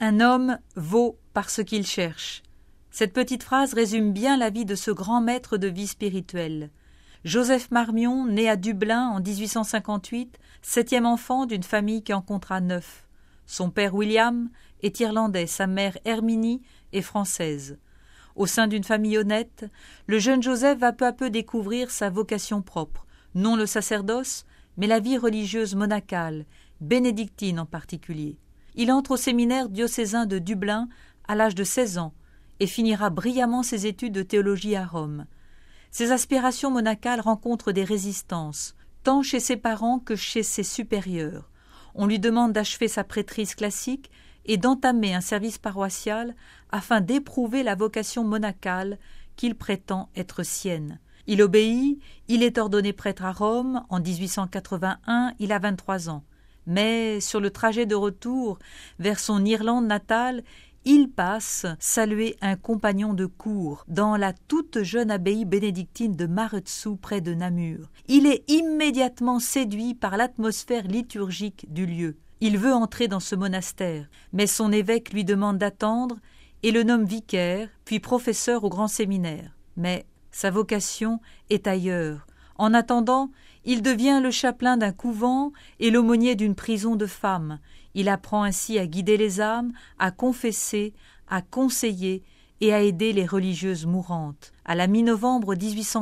Un homme vaut par ce qu'il cherche. Cette petite phrase résume bien la vie de ce grand maître de vie spirituelle. Joseph Marmion, né à Dublin en 1858, 7e enfant d'une famille qui en comptera 9. Son père William est irlandais, sa mère Herminie est française. Au sein d'une famille honnête, le jeune Joseph va peu à peu découvrir sa vocation propre, non le sacerdoce, mais la vie religieuse monacale, bénédictine en particulier. Il entre au séminaire diocésain de Dublin à l'âge de 16 ans et finira brillamment ses études de théologie à Rome. Ses aspirations monacales rencontrent des résistances, tant chez ses parents que chez ses supérieurs. On lui demande d'achever sa prêtrise classique et d'entamer un service paroissial afin d'éprouver la vocation monacale qu'il prétend être sienne. Il obéit, il est ordonné prêtre à Rome en 1881, il a 23 ans. Mais sur le trajet de retour vers son Irlande natale, il passe saluer un compagnon de cour dans la toute jeune abbaye bénédictine de Maredsous près de Namur. Il est immédiatement séduit par l'atmosphère liturgique du lieu. Il veut entrer dans ce monastère, mais son évêque lui demande d'attendre et le nomme vicaire, puis professeur au grand séminaire. Mais sa vocation est ailleurs. En attendant, il devient le chapelain d'un couvent et l'aumônier d'une prison de femmes. Il apprend ainsi à guider les âmes, à confesser, à conseiller et à aider les religieuses mourantes. À la mi-novembre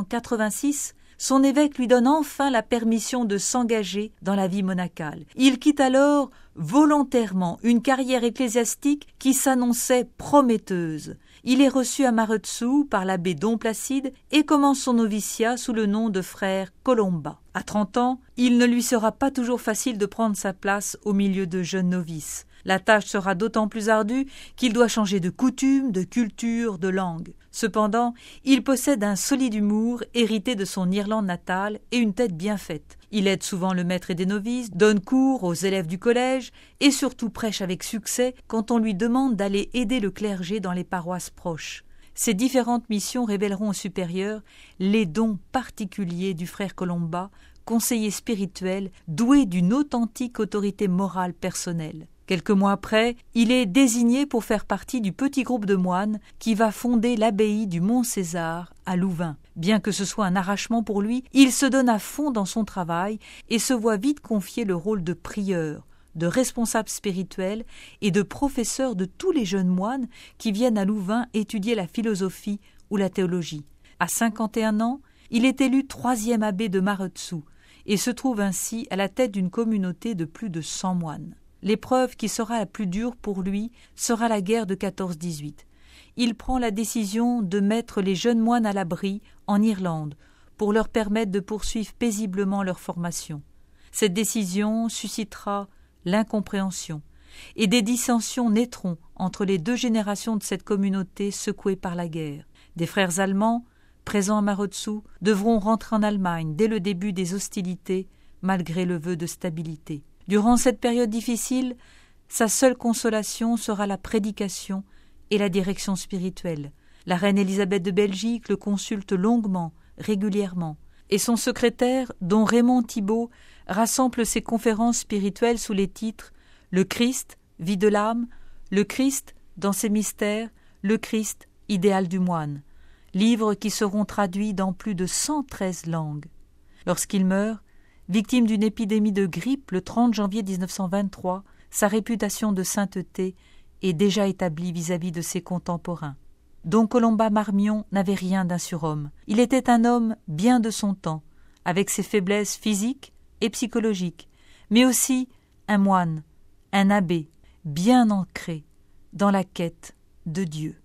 1886, son évêque lui donne enfin la permission de s'engager dans la vie monacale. Il quitte alors volontairement une carrière ecclésiastique qui s'annonçait prometteuse. Il est reçu à Maredsous par l'abbé Dom Placide et commence son noviciat sous le nom de frère Colomba. À 30 ans, il ne lui sera pas toujours facile de prendre sa place au milieu de jeunes novices. La tâche sera d'autant plus ardue qu'il doit changer de coutumes, de culture, de langue. Cependant, il possède un solide humour hérité de son Irlande natale et une tête bien faite. Il aide souvent le maître et des novices, donne cours aux élèves du collège et surtout prêche avec succès quand on lui demande d'aller aider le clergé dans les paroisses proches. Ces différentes missions révéleront aux supérieurs les dons particuliers du frère Colomba, conseiller spirituel doué d'une authentique autorité morale personnelle. Quelques mois après, il est désigné pour faire partie du petit groupe de moines qui va fonder l'abbaye du Mont-César à Louvain. Bien que ce soit un arrachement pour lui, il se donne à fond dans son travail et se voit vite confier le rôle de prieur, de responsable spirituel et de professeur de tous les jeunes moines qui viennent à Louvain étudier la philosophie ou la théologie. À 51 ans, il est élu 3e abbé de Maredsous et se trouve ainsi à la tête d'une communauté de plus de 100 moines. L'épreuve qui sera la plus dure pour lui sera la guerre de 14-18. Il prend la décision de mettre les jeunes moines à l'abri en Irlande pour leur permettre de poursuivre paisiblement leur formation. Cette décision suscitera l'incompréhension et des dissensions naîtront entre les deux générations de cette communauté secouée par la guerre. Des frères allemands, présents à Maredsous, devront rentrer en Allemagne dès le début des hostilités, malgré le vœu de stabilité. Durant cette période difficile, sa seule consolation sera la prédication et la direction spirituelle. La reine Élisabeth de Belgique le consulte longuement, régulièrement, et son secrétaire, dont Raymond Thibault, rassemble ses conférences spirituelles sous les titres « Le Christ, vie de l'âme »,« Le Christ, dans ses mystères »,« Le Christ, idéal du moine », livres qui seront traduits dans plus de 113 langues. Lorsqu'il meurt, victime d'une épidémie de grippe le 30 janvier 1923, sa réputation de sainteté est déjà établie vis-à-vis de ses contemporains. Don Colomba Marmion n'avait rien d'un surhomme. Il était un homme bien de son temps, avec ses faiblesses physiques et psychologiques, mais aussi un moine, un abbé, bien ancré dans la quête de Dieu.